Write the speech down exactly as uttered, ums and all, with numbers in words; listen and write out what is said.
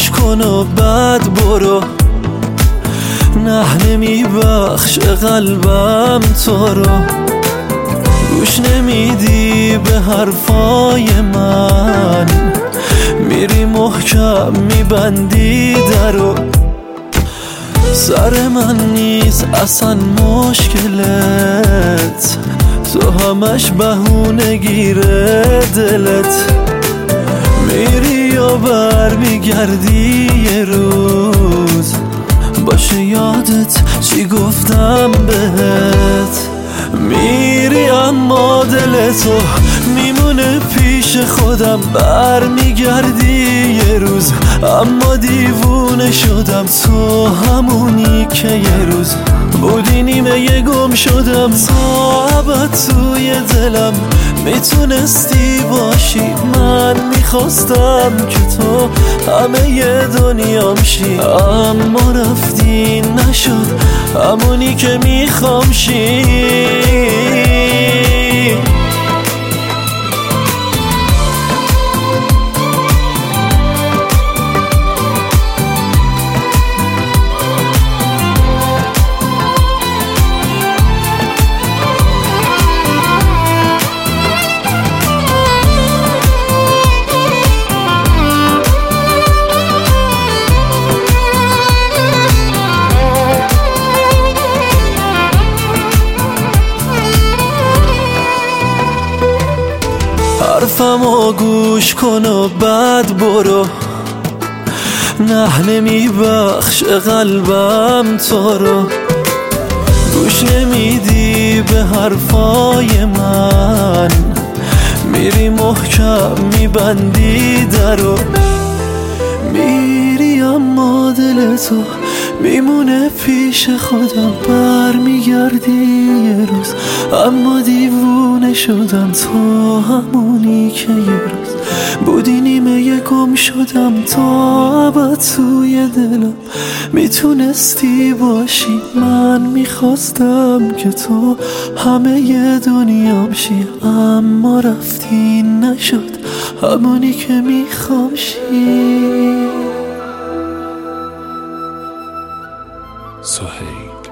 گوش کن و بعد برو. نه نمیبخش قلبم تو رو، گوش نمیدی به حرفای من، میری محکم میبندی درو. سر من نیست اصلا مشکلت، تو همش بهونه گیره دلت. میری یا بر میگردی یه روز، باشه یادت چی گفتم بهت. میری اما دل تو میمونه پیش خودم، بر میگردی یه روز اما دیوونه شدم. تو همونی که یه روز بودی نیمه یه گم شدم. تا ابد توی دلم میتونستی باشی، من میخواستم که تو همه ی دنیام شی، اما رفتی نشد همونی که میخوام شی. حرفمو گوش کن و بعد برو. نه نمیبخش قلبم تو رو، گوش نمیدی به حرفای من، میری محکم میبندی درو. میری اما دل تو میمونه پیش خودم، بر میگردی یه روز اما دیوونه شدم. تو همونی که یه روز بودی نیمه یه گم شدم. تا ابد توی دلم میتونستی باشی، من میخواستم که تو همه ی دنیام شی، اما رفتی نشد همونی که میخوام شی. سهیل